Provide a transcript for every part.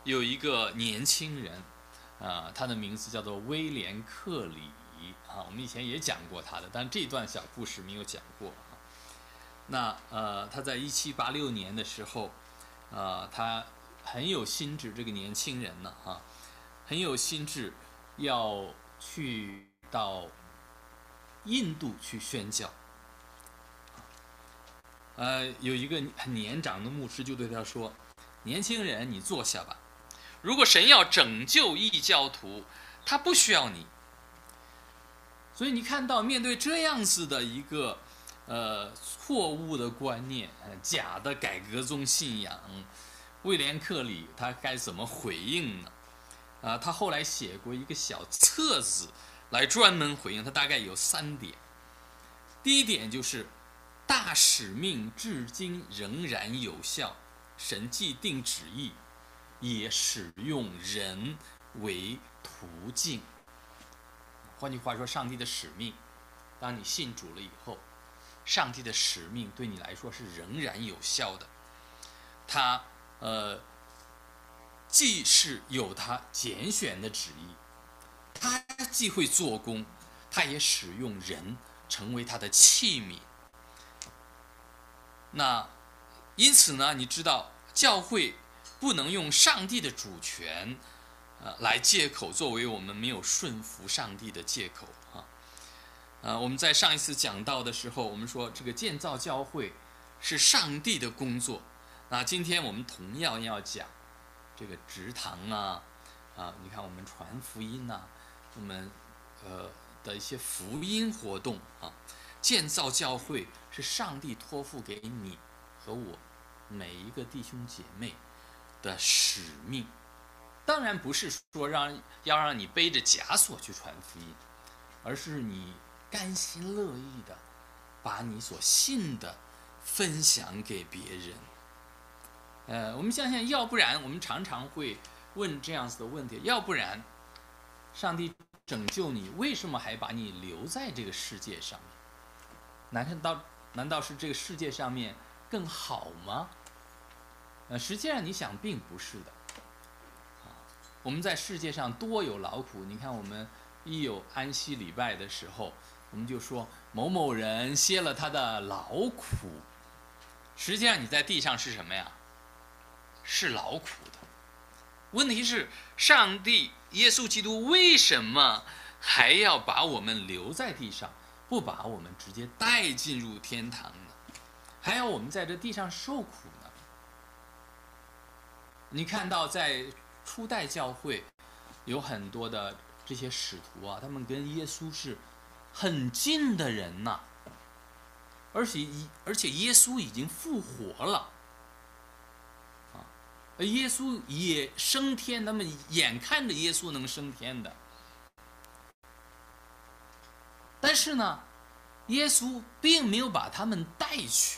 有一个年轻人，他的名字叫做威廉·克里我们以前也讲过他的，但这段小故事没有讲过那他在1786年的时候，他很有心智，这个年轻人呢很有心智，要去到印度去宣教。有一个很年长的牧师就对他说：“年轻人，你坐下吧。如果神要拯救异教徒，他不需要你。”所以你看到，面对这样子的一个错误的观念，假的改革宗信仰，威廉·克里他该怎么回应呢？他后来写过一个小册子来专门回应，他大概有3点。第一点就是大使命至今仍然有效，神既定旨意，也使用人为途径。换句话说，上帝的使命，当你信主了以后，上帝的使命对你来说是仍然有效的。他既是有他拣选的旨意，他既会做工，他也使用人成为他的器皿。那因此呢，你知道教会不能用上帝的主权来借口，作为我们没有顺服上帝的借口我们在上一次讲到的时候，我们说这个建造教会是上帝的工作。那今天我们同样要讲这个植堂你看我们传福音我们的一些福音活动建造教会是上帝托付给你和我每一个弟兄姐妹的使命。当然不是说要让你背着枷锁去传福音，而是你甘心乐意的把你所信的分享给别人。我们想想，要不然我们常常会问这样子的问题：要不然上帝拯救你，为什么还把你留在这个世界上面？难道是这个世界上面更好吗？实际上你想并不是的。我们在世界上多有劳苦，你看我们一有安息礼拜的时候，我们就说某某人歇了他的劳苦。实际上你在地上是什么呀？是劳苦的。问题是上帝耶稣基督为什么还要把我们留在地上，不把我们直接带进入天堂呢？还要我们在这地上受苦呢？你看到在初代教会有很多的这些使徒他们跟耶稣是很近的人而且耶稣已经复活了耶稣也升天，他们眼看着耶稣能升天的。但是呢，耶稣并没有把他们带去，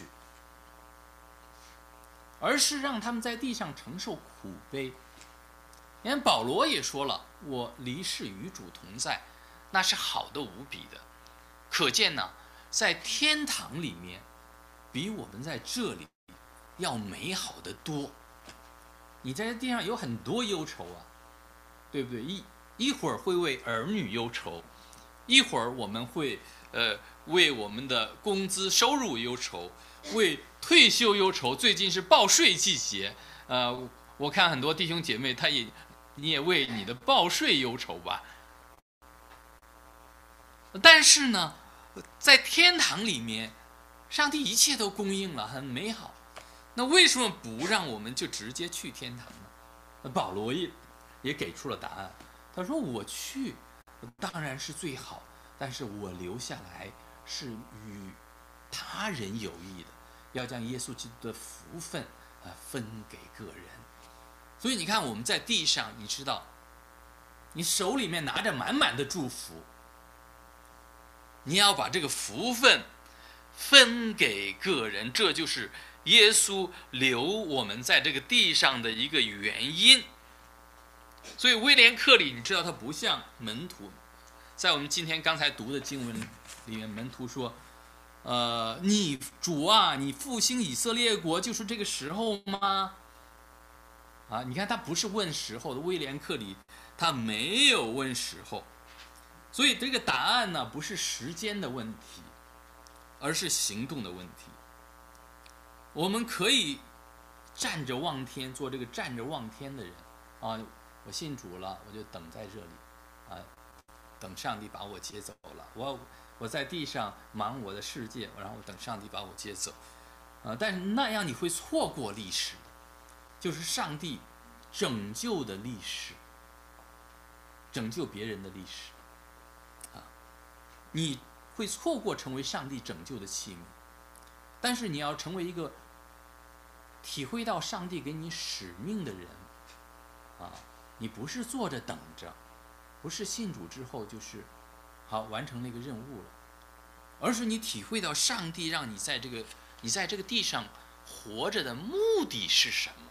而是让他们在地上承受苦悲。你看保罗也说了，我离世与主同在，那是好的无比的。可见呢，在天堂里面比我们在这里要美好得多。你在地上有很多忧愁对不对？一会儿会为儿女忧愁，一会儿我们会为我们的工资收入忧愁，为退休忧愁。最近是报税季节我看很多弟兄姐妹你也为你的报税忧愁吧。但是呢，在天堂里面上帝一切都供应了，很美好。那为什么不让我们就直接去天堂呢？保罗也给出了答案。他说我去当然是最好，但是我留下来是与他人有益的，要将耶稣基督的福分分给个人。所以你看我们在地上，你知道你手里面拿着满满的祝福，你要把这个福分分给个人，这就是耶稣留我们在这个地上的一个原因。所以威廉·克里，你知道他不像门徒，在我们今天刚才读的经文里面，门徒说你主你复兴以色列国就是这个时候吗？ 啊，你看他不是问时候的，威廉克里他没有问时候，所以这个答案呢不是时间的问题，而是行动的问题。我们可以站着望天，做这个站着望天的人啊！我信主了，我就等在这里啊，等上帝把我接走了。我在地上忙我的世界，然后等上帝把我接走啊！但是那样你会错过历史的，就是上帝拯救的历史，拯救别人的历史啊！你会错过成为上帝拯救的器皿，但是你要成为一个体会到上帝给你使命的人啊！你不是坐着等着，不是信主之后就是好完成那个任务了，而是你体会到上帝让你在这个地上活着的目的是什么。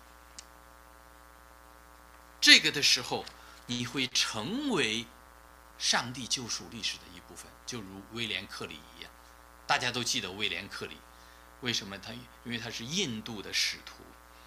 这个的时候，你会成为上帝救赎历史的一部分，就如威廉克里一样。大家都记得威廉克里，为什么因为他是印度的使徒。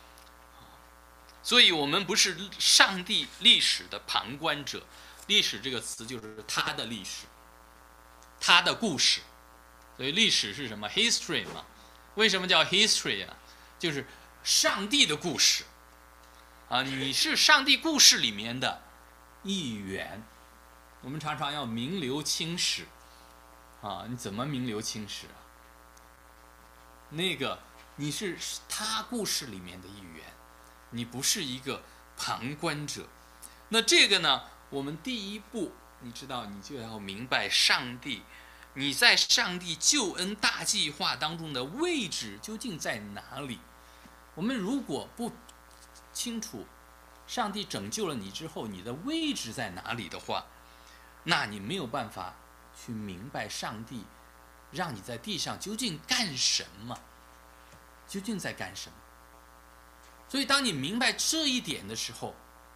所以我们不是上帝历史的旁观者，历史这个词就是他的历史，他的故事。所以历史是什么 ？history 嘛？为什么叫 history 啊？就是上帝的故事啊！你是上帝故事里面的一员。我们常常要名留青史啊！你怎么名留青史啊？那个你是他故事里面的一员。你不是一个旁观者，那这个呢？我们第一步，你知道，你就要明白上帝，你在上帝救恩大计划当中的位置究竟在哪里？我们如果不清楚上帝拯救了你之后你的位置在哪里的话，那你没有办法去明白上帝让你在地上究竟干什么，究竟在干什么。所以当你明白这一点的时候，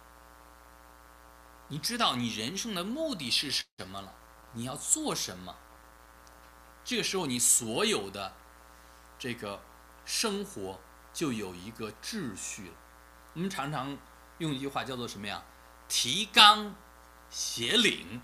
你知道你人生的目的是什么了，你要做什么，这个时候你所有的这个生活就有一个秩序了。我们常常用一句话叫做什么呀？提纲挈领。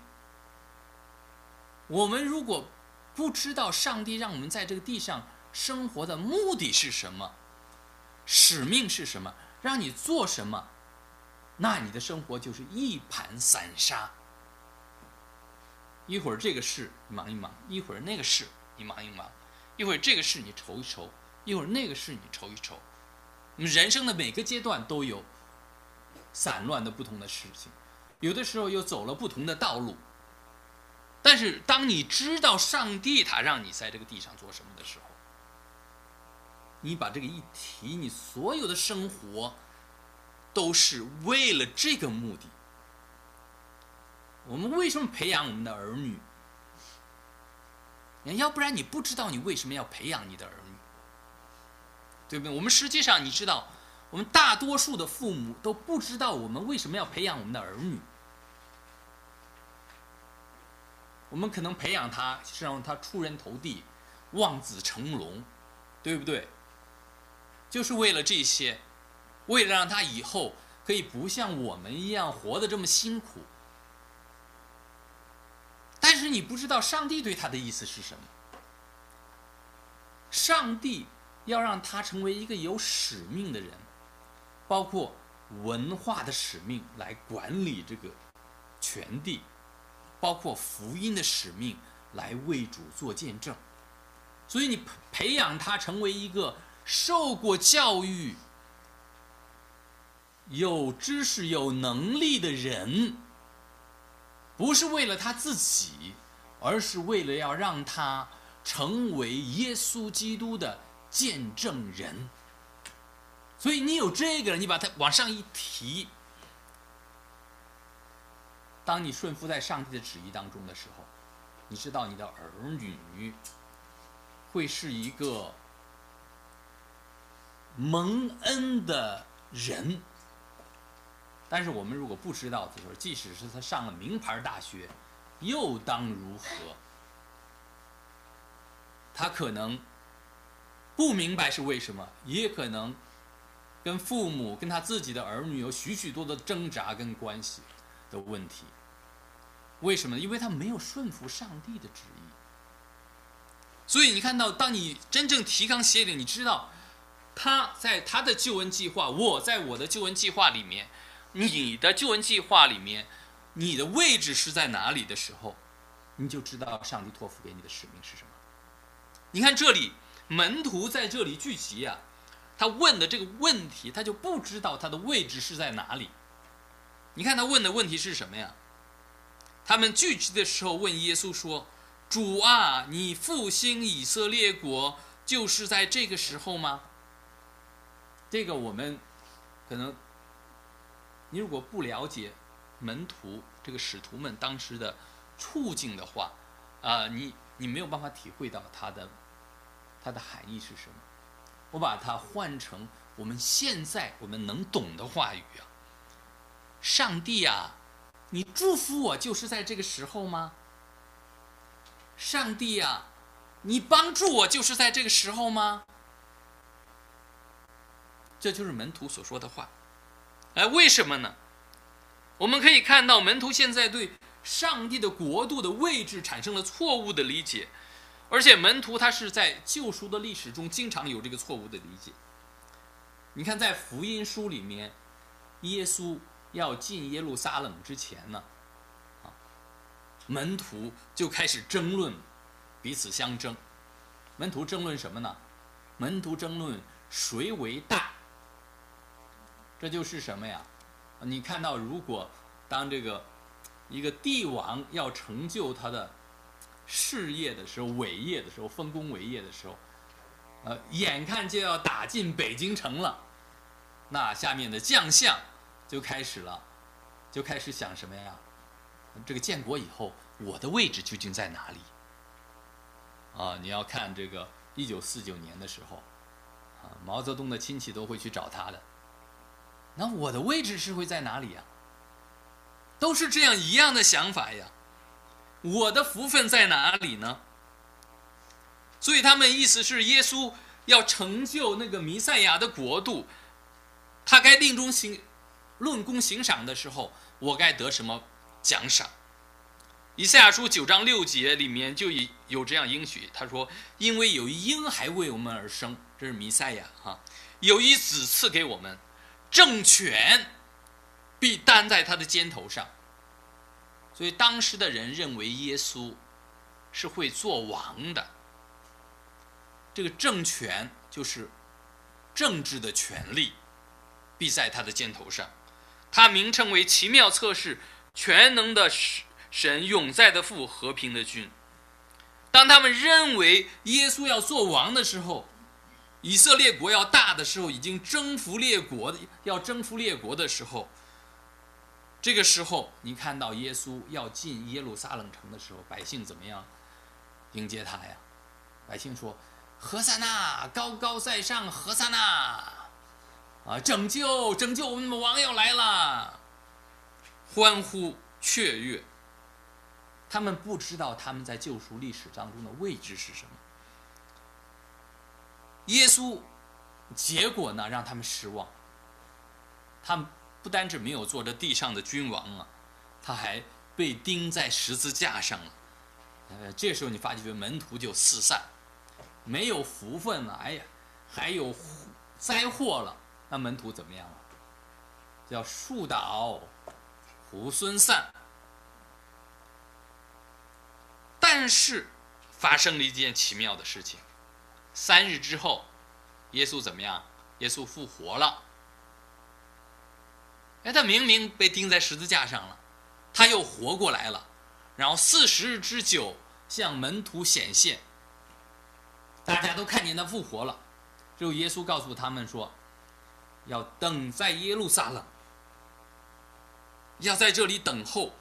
我们如果不知道上帝让我们在这个地上生活的目的是什么，使命是什么，让你做什么，那你的生活就是一盘散沙。一会儿这个事你忙一忙，一会儿那个事你忙一忙，一会儿这个事你愁一愁，一会儿那个事你愁一愁。你人生的每个阶段都有散乱的不同的事情，有的时候又走了不同的道路。但是当你知道上帝他让你在这个地上做什么的时候，你把这个一提，你所有的生活都是为了这个目的。我们为什么培养我们的儿女？要不然你不知道你为什么要培养你的儿女，对不对？我们实际上你知道，我们大多数的父母都不知道我们为什么要培养我们的儿女。我们可能培养他是让他出人头地，望子成龙，对不对？就是为了这些，为了让他以后可以不像我们一样活得这么辛苦。但是你不知道上帝对他的意思是什么。上帝要让他成为一个有使命的人，包括文化的使命来管理这个全地，包括福音的使命来为主做见证。所以你培养他成为一个受过教育、有知识、有能力的人，不是为了他自己，而是为了要让他成为耶稣基督的见证人。所以你有这个，你把它往上一提，当你顺服在上帝的旨意当中的时候，你知道你的儿女会是一个蒙恩的人。但是我们如果不知道的时候，即使是他上了名牌大学，又当如何？他可能不明白是为什么，也可能跟父母、跟他自己的儿女有许许多的挣扎跟关系的问题。为什么？因为他没有顺服上帝的旨意。所以你看到，当你真正提纲挈领，你知道他在他的救恩计划，我在我的救恩计划里面，你的救恩计划里面，你的位置是在哪里的时候，你就知道上帝托付给你的使命是什么。你看这里门徒在这里聚集啊，他问的这个问题，他就不知道他的位置是在哪里。你看他问的问题是什么呀？他们聚集的时候问耶稣说，主啊，你复兴以色列国就是在这个时候吗？这个我们可能，你如果不了解门徒这个使徒们当时的处境的话，你没有办法体会到它的含义是什么。我把它换成我们现在我们能懂的话语啊，上帝啊，你祝福我就是在这个时候吗？上帝啊，你帮助我就是在这个时候吗？这就是门徒所说的话。为什么呢？我们可以看到门徒现在对上帝的国度的位置产生了错误的理解，而且门徒他是在救赎的历史中经常有这个错误的理解。你看在福音书里面，耶稣要进耶路撒冷之前呢，门徒就开始争论，彼此相争。门徒争论什么呢？门徒争论谁为大。这就是什么呀？你看到，如果当这个一个帝王要成就他的事业的时候、伟业的时候、丰功伟业的时候，眼看就要打进北京城了，那下面的将相就开始想什么呀？这个建国以后，我的位置究竟在哪里？你要看这个1949年的时候，毛泽东的亲戚都会去找他的。那我的位置是会在哪里呀？都是这样一样的想法呀。我的福分在哪里呢？所以他们意思是，耶稣要成就那个弥赛亚的国度，他该论功行赏的时候，我该得什么奖赏？以赛亚书9章6节里面就有这样应许，他说：“因为有一婴孩为我们而生，这是弥赛亚有一子赐给我们，政权必担在他的肩头上。”所以当时的人认为耶稣是会做王的，这个政权就是政治的权力，必在他的肩头上。他名称为奇妙策士，全能的神，永在的父，和平的君。当他们认为耶稣要做王的时候，以色列国要大的时候，已经要征服列国的时候，这个时候你看到耶稣要进耶路撒冷城的时候，百姓怎么样迎接他呀？百姓说：“何塞纳，高高在上，何塞纳！拯救我们的王要来了！”欢呼雀跃。他们不知道他们在救赎历史当中的位置是什么。耶稣结果呢，让他们失望。他们不单止没有做这地上的君王啊，他还被钉在十字架上了。这时候你发觉门徒就四散，没有福分了，还有灾祸了，那门徒怎么样了？叫树倒猢狲散。但是发生了一件奇妙的事情，3日之后，耶稣怎么样？耶稣复活了。他明明被钉在十字架上了，他又活过来了，然后40日之久向门徒显现，大家都看见他复活了。只有耶稣告诉他们说，要等在耶路撒冷，要在这里等候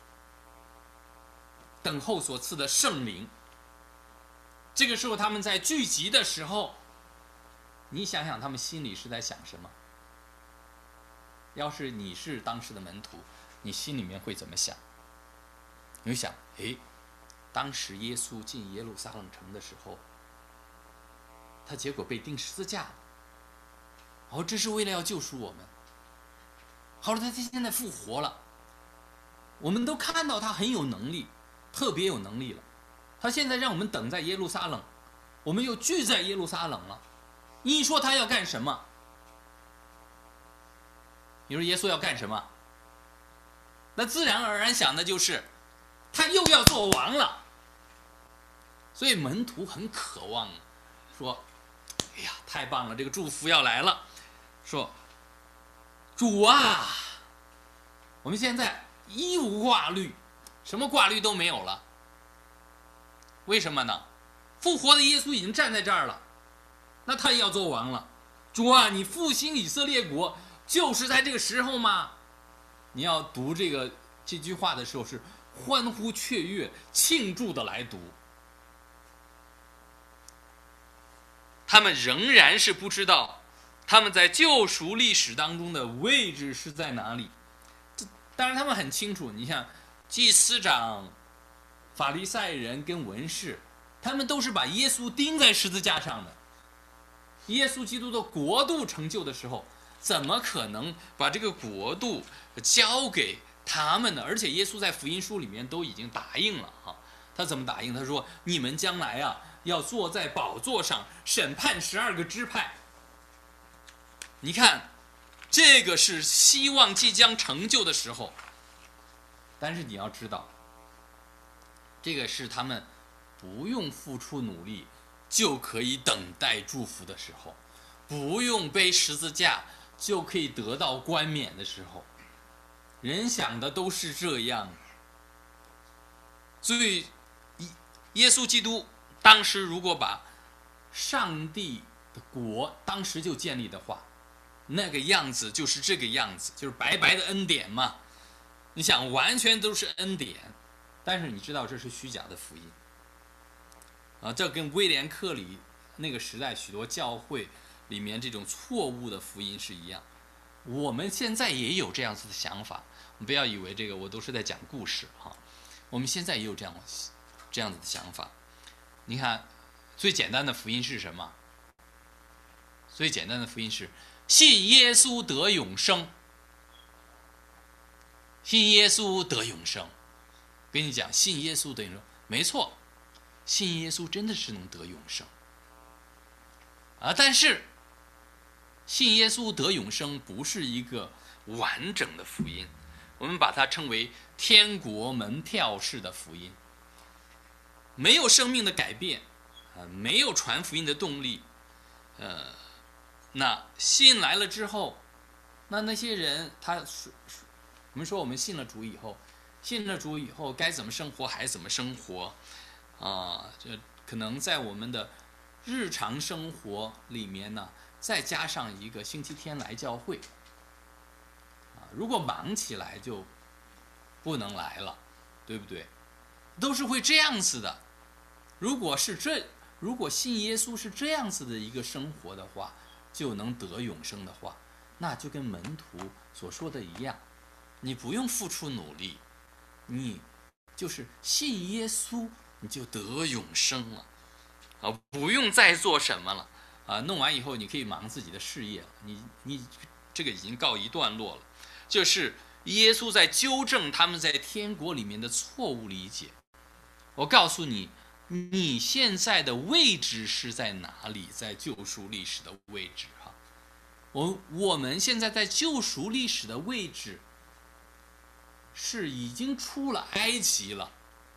所赐的圣灵。这个时候他们在聚集的时候，你想想他们心里是在想什么？要是你是当时的门徒，你心里面会怎么想？你会想，当时耶稣进耶路撒冷城的时候，他结果被钉十字架了。 这是为了要救赎我们。好了，他现在复活了，我们都看到他很有能力，特别有能力了。他现在让我们等在耶路撒冷，我们又聚在耶路撒冷了。你说他要干什么？你说耶稣要干什么？那自然而然想的就是他又要做王了。所以门徒很渴望，说哎呀太棒了，这个祝福要来了。说主啊，我们现在一无挂虑，什么挂虑都没有了。为什么呢？复活的耶稣已经站在这儿了，那他也要做王了。主啊，你复兴以色列国就是在这个时候吗？你要读这句话的时候是欢呼雀跃庆祝的来读。他们仍然是不知道他们在救赎历史当中的位置是在哪里。当然他们很清楚，你像祭司长、法利赛人跟文士，他们都是把耶稣钉在十字架上的。耶稣基督的国度成就的时候，怎么可能把这个国度交给他们呢？而且耶稣在福音书里面都已经答应了哈。他怎么答应？他说你们将来啊要坐在宝座上审判12个支派。你看这个是希望即将成就的时候，但是你要知道这个是他们不用付出努力就可以等待祝福的时候，不用背十字架就可以得到冠冕的时候。人想的都是这样。所以耶稣基督当时如果把上帝的国当时就建立的话，那个样子就是这个样子，就是白白的恩典嘛。你想完全都是恩典，但是你知道这是虚假的福音啊！这跟威廉克里那个时代许多教会里面这种错误的福音是一样。我们现在也有这样子的想法，不要以为这个我都是在讲故事哈。我们现在也有这样子的想法。你看最简单的福音是什么？最简单的福音是信耶稣得永生，信耶稣得永生。跟你讲，信耶稣得永生，没错，信耶稣真的是能得永生啊。但是信耶稣得永生不是一个完整的福音，我们把它称为天国门票式的福音，没有生命的改变没有传福音的动力。那信来了之后，那些人我们说我们信了主以后该怎么生活还怎么生活这可能在我们的日常生活里面呢，再加上一个星期天来教会如果忙起来就不能来了，对不对？都是会这样子的。如果信耶稣是这样子的一个生活的话，就能得永生的话，那就跟门徒所说的一样，你不用付出努力，你就是信耶稣，你就得永生了不用再做什么了弄完以后你可以忙自己的事业了，你这个已经告一段落了。就是耶稣在纠正他们在天国里面的错误理解。我告诉你，你现在的位置是在哪里？在救赎历史的位置我们现在在救赎历史的位置是已经出了埃及了，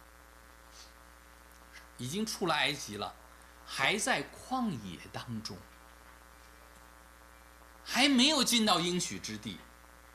还在旷野当中，还没有进到应许之地。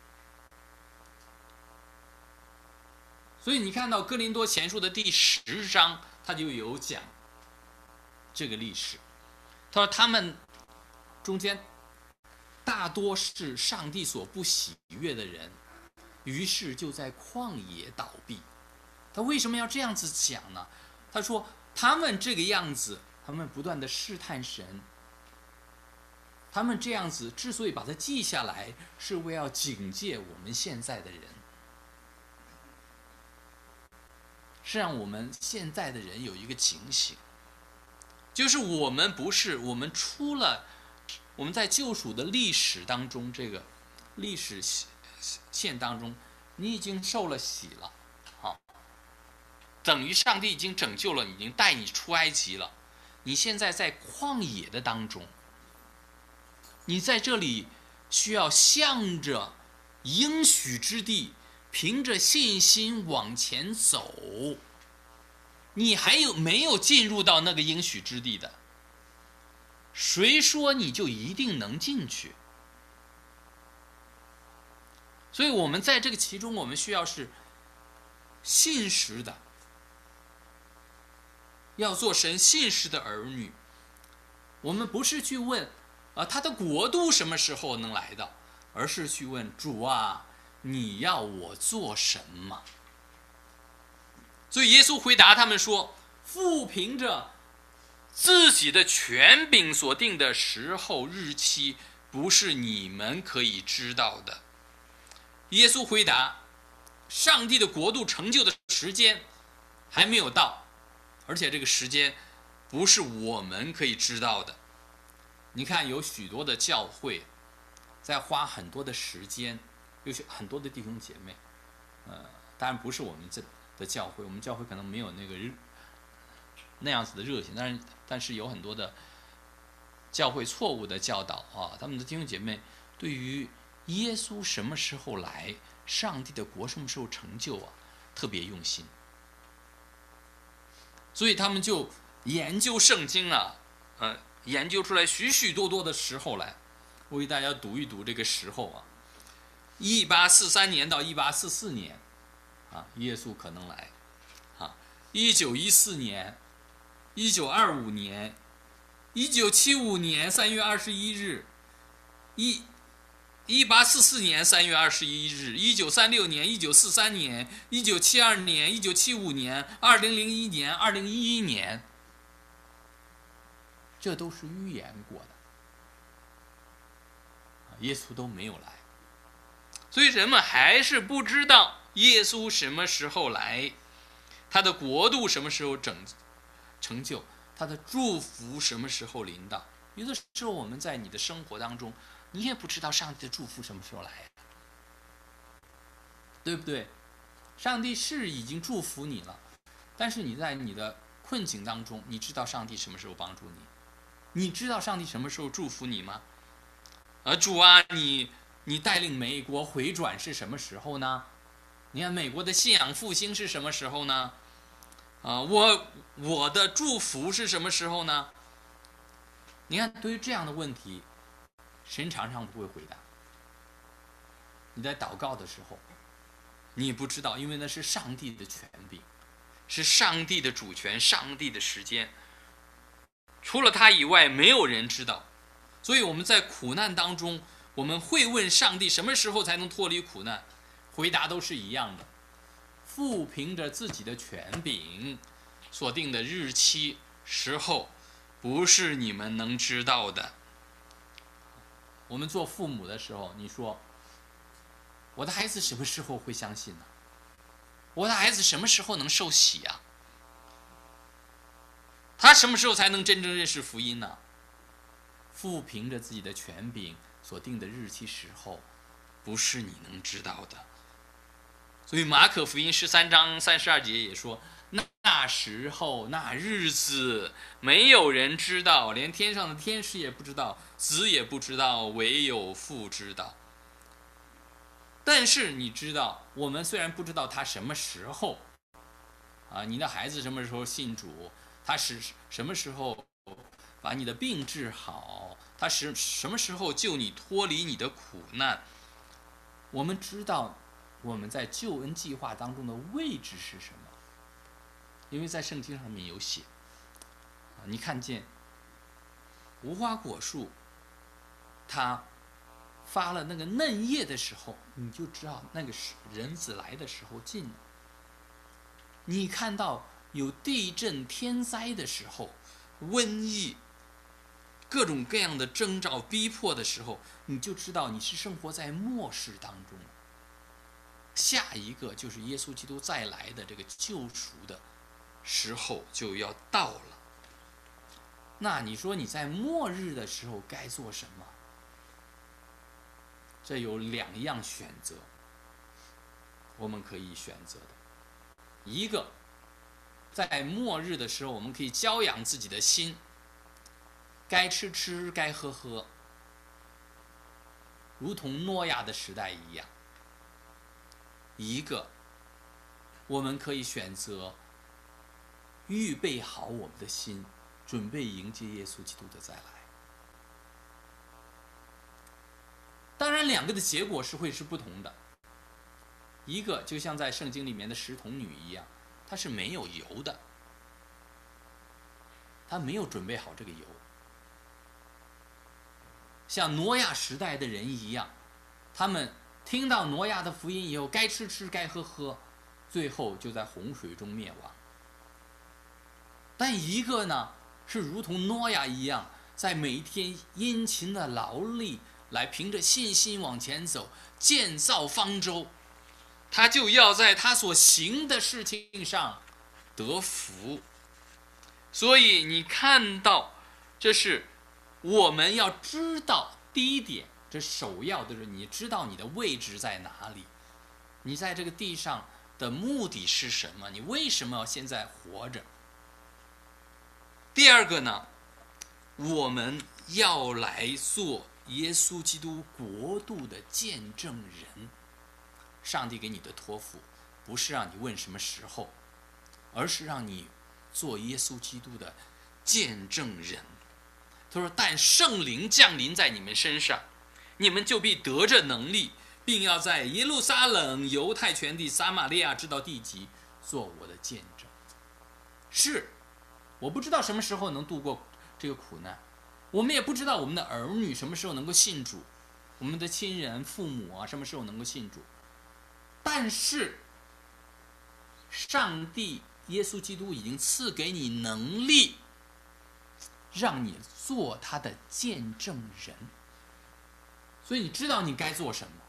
所以你看到哥林多前书的第10章，他就有讲这个历史。他说他们中间大多是上帝所不喜悦的人，于是就在旷野倒闭。他为什么要这样子讲呢？他说他们这个样子，他们不断的试探神，他们这样子之所以把它记下来，是为要警戒我们现在的人，是让我们现在的人有一个警醒，就是我们出了我们在救赎的历史当中，这个历史线当中，你已经受了洗了，好，等于上帝已经拯救了你，已经带你出埃及了。你现在在旷野的当中，你在这里需要向着应许之地，凭着信心往前走。你还有没有进入到那个应许之地的？谁说你就一定能进去？所以我们在这个其中，我们需要是信实的，要做神信实的儿女。我们不是去问他的国度什么时候能来到，而是去问主啊，你要我做什么？所以耶稣回答他们说，父凭着自己的权柄所定的时候日期，不是你们可以知道的。耶稣回答，上帝的国度成就的时间还没有到，而且这个时间不是我们可以知道的。你看有许多的教会在花很多的时间，有很多的弟兄姐妹当然不是我们这的教会，我们教会可能没有那样子的热情，但是有很多的教会错误的教导他们的弟兄姐妹对于耶稣什么时候来，上帝的国什么时候成就特别用心，所以他们就研究圣经研究出来许许多多的时候来。我给大家读一读这个时候1843年到1844年耶稣可能来1914年、1925年、1975年3月21日、1844年3月21日、1936年、1943年、1972年、1975年、2001年、2011年，这都是预言过的，耶稣都没有来，所以人们还是不知道耶稣什么时候来，他的国度什么时候成就，他的祝福什么时候临到。有的时候我们在你的生活当中，你也不知道上帝的祝福什么时候来，对不对？上帝是已经祝福你了，但是你在你的困境当中，你知道上帝什么时候帮助你？你知道上帝什么时候祝福你吗？主啊，你带领美国回转是什么时候呢？你看美国的信仰复兴是什么时候呢？我的祝福是什么时候呢？你看，对于这样的问题，神常常不会回答。你在祷告的时候，你不知道，因为那是上帝的权柄，是上帝的主权，上帝的时间，除了他以外，没有人知道。所以我们在苦难当中，我们会问上帝什么时候才能脱离苦难，回答都是一样的。父凭着自己的权柄所定的日期时候，不是你们能知道的。我们做父母的时候，你说我的孩子什么时候会相信呢？我的孩子什么时候能受洗啊？他什么时候才能真正认识福音呢？父凭着自己的权柄所定的日期时候，不是你能知道的。所以马可福音13章32节也说，那时候那日子没有人知道，连天上的天使也不知道，子也不知道，唯有父知道。但是你知道，我们虽然不知道他什么时候你的孩子什么时候信主，他是什么时候把你的病治好，他是什么时候救你脱离你的苦难，我们知道我们在救恩计划当中的位置是什么，因为在圣经上面有写你看见无花果树它发了那个嫩叶的时候，你就知道那个人子来的时候近了。你看到有地震天灾的时候，瘟疫各种各样的征兆逼迫的时候，你就知道你是生活在末世当中。下一个就是耶稣基督再来的这个救赎的时候就要到了。 那你说你在末日的时候该做什么？这有两样选择，我们可以选择的。一个，在末日的时候，我们可以教养自己的心，该吃吃，该喝喝，如同诺亚的时代一样。一个，我们可以选择预备好我们的心，准备迎接耶稣基督的再来。当然，两个的结果会是不同的。一个就像在圣经里面的十童女一样，她是没有油的，她没有准备好这个油。像挪亚时代的人一样，他们听到挪亚的福音以后，该吃吃，该喝喝，最后就在洪水中灭亡。但一个呢，是如同挪亚一样，在每一天殷勤的劳力，来凭着信心往前走，建造方舟。他就要在他所行的事情上得福。所以你看到，这是我们要知道第一点，这首要的是你知道你的位置在哪里，你在这个地上的目的是什么，你为什么要现在活着。第二个呢，我们要来做耶稣基督国度的见证人。上帝给你的托付不是让你问什么时候，而是让你做耶稣基督的见证人。他说，但圣灵降临在你们身上，你们就必得着能力，并要在耶路撒冷、犹太全地、撒玛利亚直到地极做我的见证。是，我不知道什么时候能度过这个苦难，我们也不知道我们的儿女什么时候能够信主，我们的亲人父母什么时候能够信主。但是上帝耶稣基督已经赐给你能力，让你做他的见证人。所以你知道你该做什么。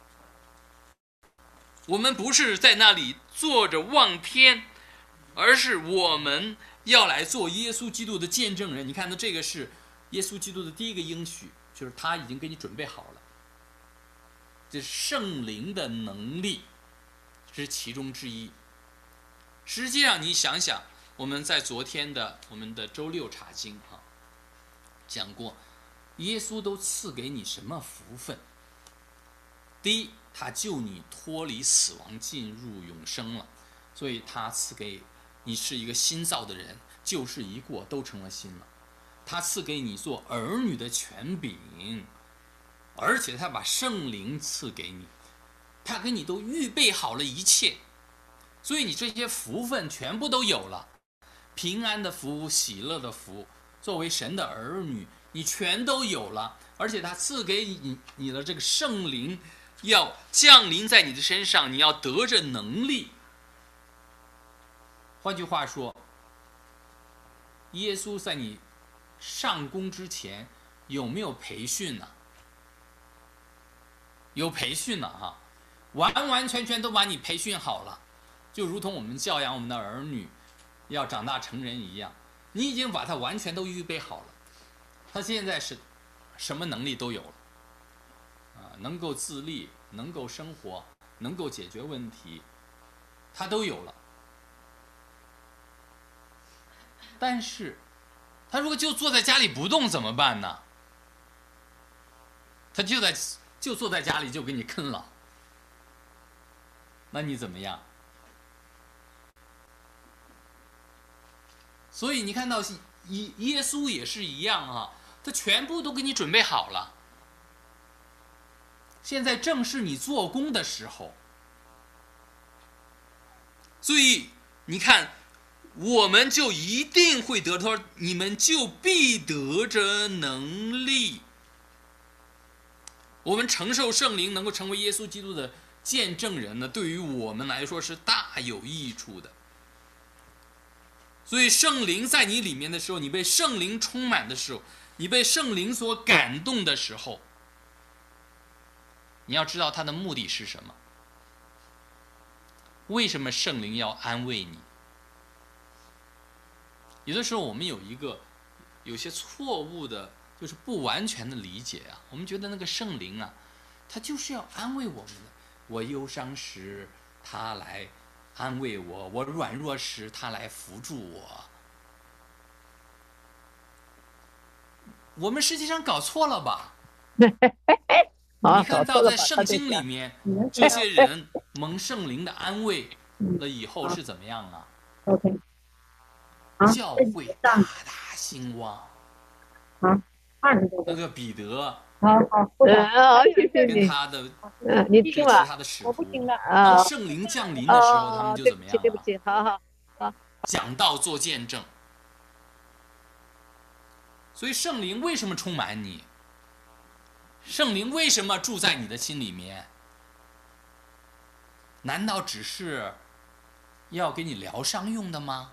我们不是在那里坐着望天，而是我们要来做耶稣基督的见证人。你看到这个是耶稣基督的第一个应许，就是他已经给你准备好了，这是圣灵的能力，这是其中之一。实际上你想想，我们在昨天的我们的周六查经讲过，耶稣都赐给你什么福分？第一，他救你脱离死亡，进入永生了，所以他赐给你是一个新造的人，旧事一过，都成了新了。他赐给你做儿女的权柄，而且他把圣灵赐给你，他给你都预备好了一切，所以你这些福分全部都有了，平安的福、喜乐的福，作为神的儿女，你全都有了。而且他赐给你的这个圣灵要降临在你的身上，你要得着能力。换句话说，耶稣在你上工之前有没有培训呢？有培训了完完全全都把你培训好了，就如同我们教养我们的儿女要长大成人一样，你已经把他完全都预备好了。他现在是什么能力都有了能够自立，能够生活，能够解决问题，他都有了。但是他如果就坐在家里不动怎么办呢？他就坐在家里就给你啃了，那你怎么样？所以你看到耶稣也是一样他全部都给你准备好了。现在正是你做工的时候，所以你看，我们就一定会得着，你们就必得着能力。我们承受圣灵，能够成为耶稣基督的见证人呢，对于我们来说是大有益处的。所以圣灵在你里面的时候，你被圣灵充满的时候，你被圣灵所感动的时候，你要知道他的目的是什么。为什么圣灵要安慰你？有的时候我们有一个有些错误的，就是不完全的理解啊。我们觉得那个圣灵啊，他就是要安慰我们的。我忧伤时，他来安慰我；我软弱时，他来扶助我。我们实际上搞错了吧？你看到在圣经里面，这些人蒙圣灵的安慰了以后是怎么样啊？ OK， 教会大大兴旺。那个彼得跟他的你听其了， 他的使徒， 啊， 当圣灵降临的时候，他们就对不起， 怎么样啊？ 对不起，好， 讲道做见证。所以圣灵为什么充满你？圣灵为什么住在你的心里面？难道只是要给你疗伤用的吗？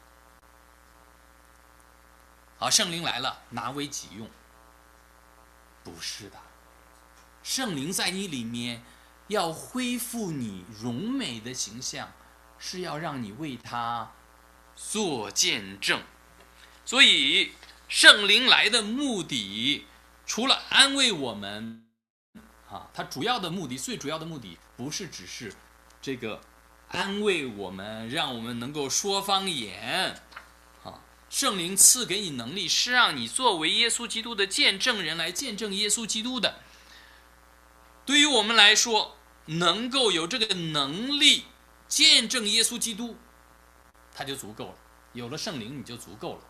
好，圣灵来了，拿为己用？不是的，圣灵在你里面要恢复你荣美的形象，是要让你为他做见证。所以圣灵来的目的，除了安慰我们啊，它主要的目的，最主要的目的不是只是这个安慰我们，让我们能够说方言啊。圣灵赐给你能力，是让你作为耶稣基督的见证人来见证耶稣基督的。对于我们来说，能够有这个能力见证耶稣基督，它就足够了。有了圣灵，你就足够了。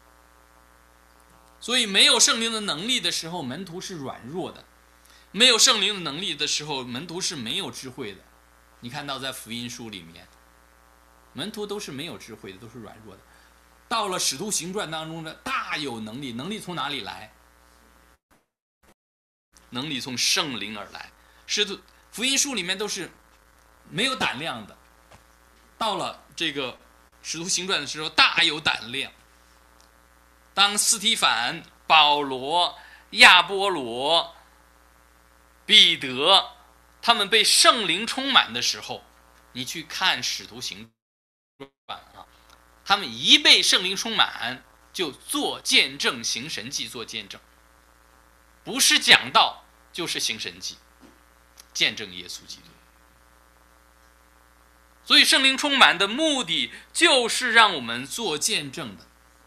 所以没有圣灵的能力的时候，门徒是软弱的；没有圣灵的能力的时候，门徒是没有智慧的。你看到在福音书里面，门徒都是没有智慧的，都是软弱的。到了使徒行传当中呢，大有能力，能力从哪里来？能力从圣灵而来。福音书里面都是没有胆量的，到了这个使徒行传的时候，大有胆量。当斯提反、保罗、亚波罗、彼得他们被圣灵充满的时候，你去看使徒行传啊，他们一被圣灵充满，就做见证、行神迹，做见证，不是讲道就是行神迹，见证耶稣基督。所以圣灵充满的目的就是让我们做见证的。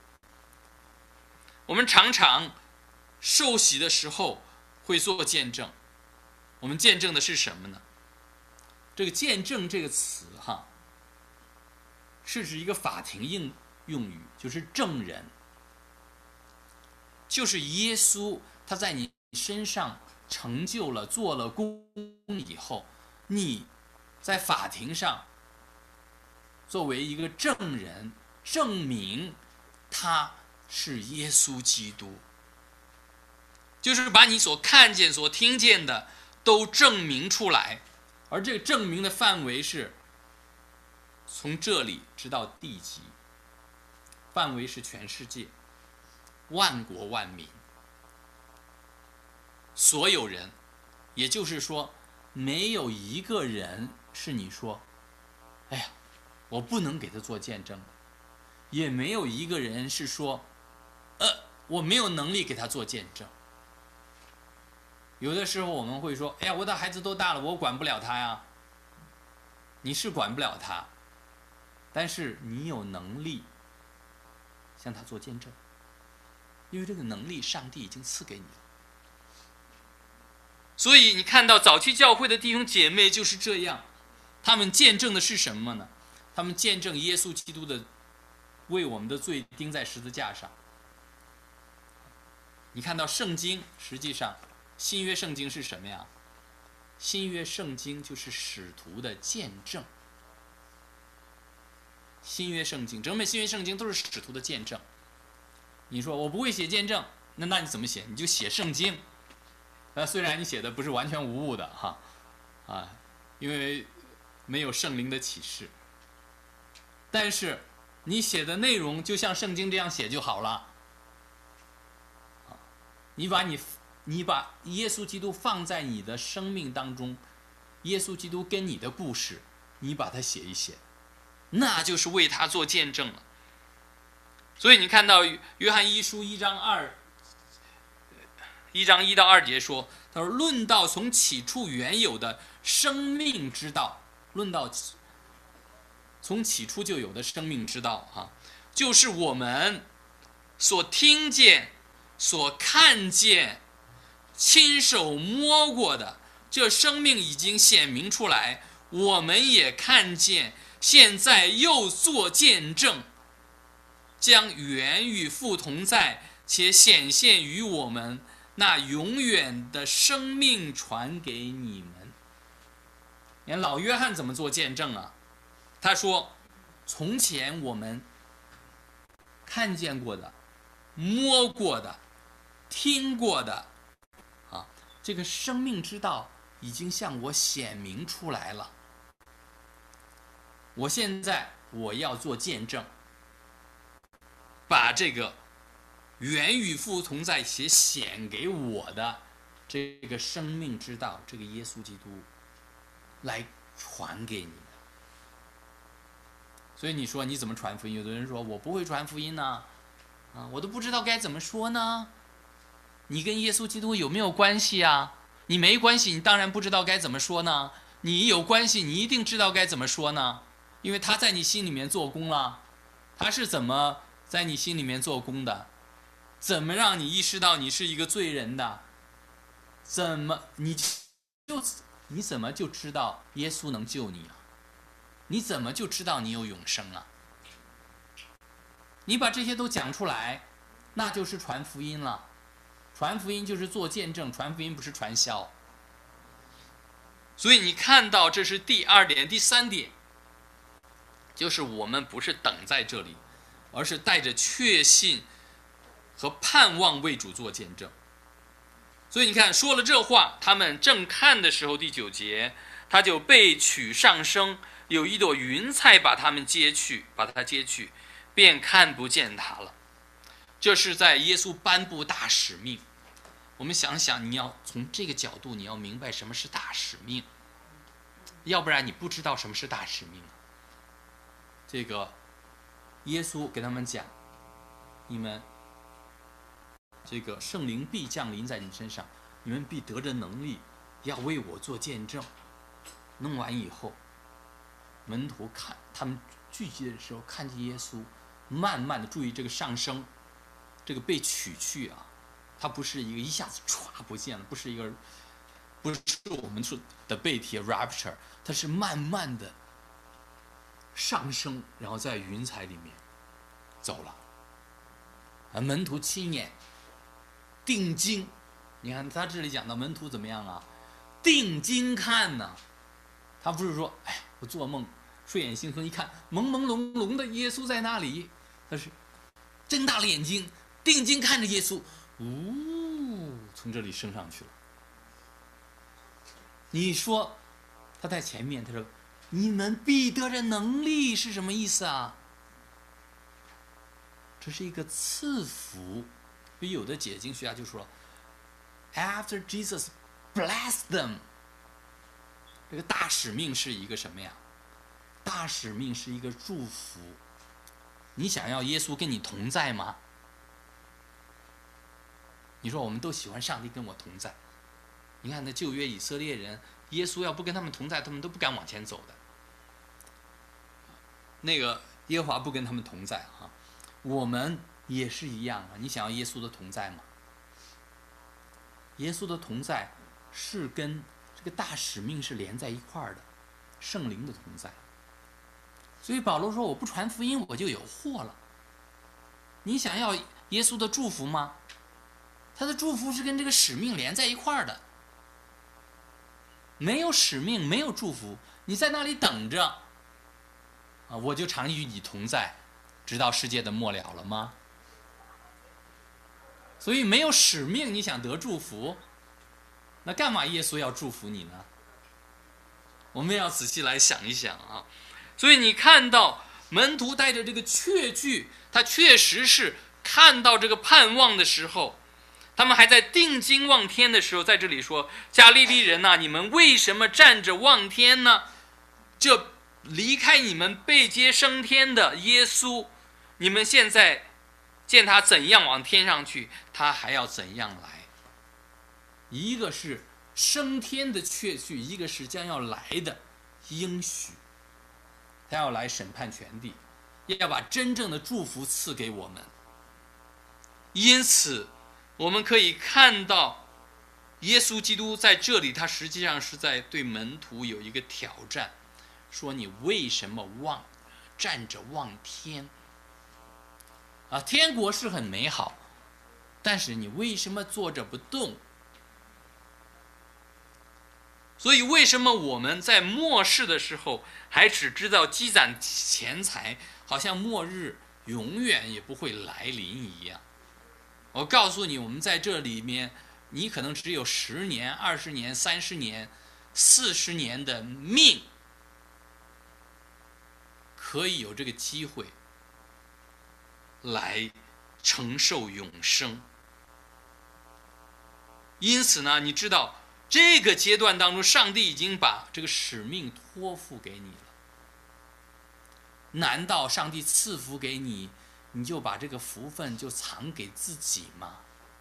我们常常受洗的时候会做见证，我们见证的是什么呢？这个见证这个词哈，是指一个法庭用语，就是证人，就是耶稣他在你身上成就了做了工以后，你在法庭上作为一个证人，证明他是耶稣基督，就是把你所看见所听见的都证明出来。而这个证明的范围是从这里直到地极，范围是全世界，万国万民，所有人。也就是说，没有一个人是你说哎呀我不能给他做见证，也没有一个人是说我没有能力给他做见证。有的时候我们会说，哎呀，我的孩子都大了，我管不了他呀。你是管不了他，但是你有能力向他做见证，因为这个能力上帝已经赐给你了。所以你看到早期教会的弟兄姐妹就是这样，他们见证的是什么呢？他们见证耶稣基督的为我们的罪钉在十字架上。你看到圣经，实际上新约圣经是什么呀？新约圣经就是使徒的见证。新约圣经，整本新约圣经都是使徒的见证。你说我不会写见证，那你怎么写？你就写圣经。虽然你写的不是完全无误的哈，因为没有圣灵的启示，但是你写的内容就像圣经这样写就好了。你把耶稣基督放在你的生命当中，耶稣基督跟你的故事，你把它写一写，那就是为他做见证了。 所以你看到约翰一书1章1到2节说，他说论到从起初原有的生命之道，论到从起初就有的生命之道就是我们所听见、所看见、亲手摸过的，这生命已经显明出来，我们也看见，现在又做见证，将原与父同在，且显现于我们那永远的生命传给你们。你看老约翰怎么做见证啊？他说从前我们看见过的、摸过的、听过的这个生命之道已经向我显明出来了。现在我要做见证，把这个原与父同在且显给我的这个生命之道，这个耶稣基督来传给你们。所以你说你怎么传福音？有的人说我不会传福音呢，我都不知道该怎么说呢。你跟耶稣基督有没有关系啊？你没关系，你当然不知道该怎么说呢。你有关系，你一定知道该怎么说呢，因为他在你心里面做工了。他是怎么在你心里面做工的？怎么让你意识到你是一个罪人的？你怎么就知道耶稣能救你啊？你怎么就知道你有永生啊？你把这些都讲出来，那就是传福音了。传福音就是做见证，传福音不是传销。所以你看到这是第2点。第3点就是我们不是等在这里，而是带着确信和盼望为主做见证。所以你看说了这话，他们正看的时候，第9节他就被取上升，有一朵云彩把他接去，便看不见他了。这是在耶稣颁布大使命。我们想想，你要从这个角度，你要明白什么是大使命，要不然你不知道什么是大使命。这个耶稣给他们讲，你们这个圣灵必降临在你身上，你们必得着能力，要为我做见证。弄完以后，门徒看他们聚集的时候，看见耶稣慢慢的，注意这个上升，这个被取去它不是一下子唰不见了，不是我们说的被提 rapture， 它是慢慢的上升，然后在云彩里面走了。门徒亲眼定睛，你看他这里讲到门徒怎么样啊？定睛看呢，他不是说我做梦睡眼惺忪一看朦朦胧胧的耶稣在那里，他是睁大了眼睛定睛看着耶稣，从这里升上去了。你说他在前面，他说你们必得着能力是什么意思啊？这是一个赐福。所以有的解经学家就说 After Jesus blessed them， 这个大使命是一个什么呀？大使命是一个祝福。你想要耶稣跟你同在吗？你说我们都喜欢上帝跟我同在，你看那旧约以色列人，耶稣要不跟他们同在，他们都不敢往前走的。那个耶和华不跟他们同在我们也是一样你想要耶稣的同在吗？耶稣的同在是跟这个大使命是连在一块儿的，圣灵的同在。所以保罗说我不传福音我就有祸了。你想要耶稣的祝福吗？他的祝福是跟这个使命连在一块儿的。没有使命没有祝福，你在那里等着我就常与你同在直到世界的末了了吗？所以没有使命你想得祝福，那干嘛耶稣要祝福你呢？我们要仔细来想一想所以你看到门徒带着这个确据，他确实是看到这个盼望的时候，他们还在定睛望天的时候，在这里说加利利人你们为什么站着望天呢？这离开你们被接升天的耶稣，你们现在见他怎样往天上去，他还要怎样来。一个是升天的确据，一个是将要来的应许。他要来审判全地，要把真正的祝福赐给我们。因此我们可以看到耶稣基督在这里，他实际上是在对门徒有一个挑战，说你为什么站着望天啊？天国是很美好，但是你为什么坐着不动？所以为什么我们在末世的时候还只知道积攒钱财，好像末日永远也不会来临一样？我告诉你，我们在这里面，你可能只有10年、20年、30年、40年的命，可以有这个机会来承受永生。因此呢，你知道这个阶段当中，上帝已经把这个使命托付给你了。难道上帝赐福给你，你就把这个福分就藏给自己吗？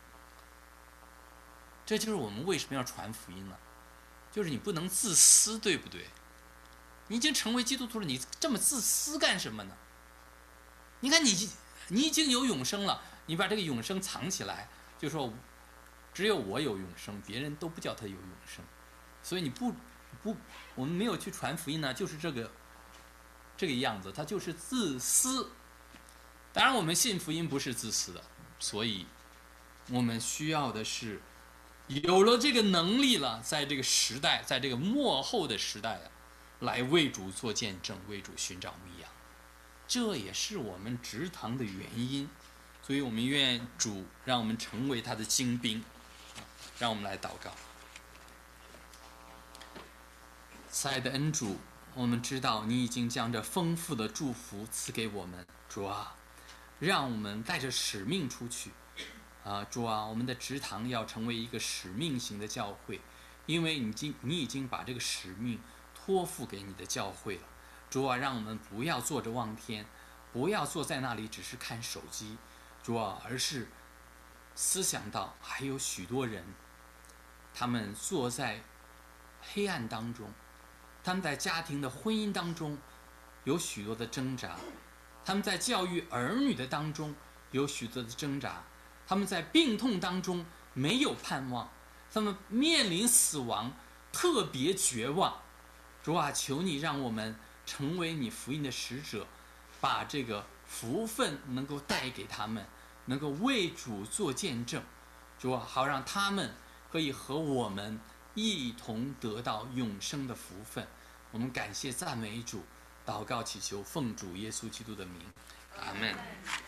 这就是我们为什么要传福音了，就是你不能自私，对不对？你已经成为基督徒了，你这么自私干什么呢？你看你已经有永生了，你把这个永生藏起来，就说只有我有永生，别人都不叫他有永生。所以你我们没有去传福音呢，就是这个样子，它就是自私。当然我们信福音不是自私的，所以我们需要的是有了这个能力了，在这个时代，在这个末后的时代来为主做见证，为主寻找牧羊。这也是我们植堂的原因。所以我们愿主让我们成为他的精兵。让我们来祷告。慈爱的恩主，我们知道你已经将这丰富的祝福赐给我们，主啊，让我们带着使命出去主啊，我们的植堂要成为一个使命型的教会，因为你已经把这个使命托付给你的教会了。主啊，让我们不要坐着望天，不要坐在那里只是看手机，主啊，而是思想到还有许多人，他们坐在黑暗当中，他们在家庭的婚姻当中有许多的挣扎，他们在教育儿女的当中有许多的挣扎，他们在病痛当中没有盼望，他们面临死亡特别绝望。主啊，求你让我们成为你福音的使者，把这个福分能够带给他们，能够为主做见证。主啊，好让他们可以和我们一同得到永生的福分。我们感谢赞美主，祷告祈求奉主耶稣基督的名，阿们。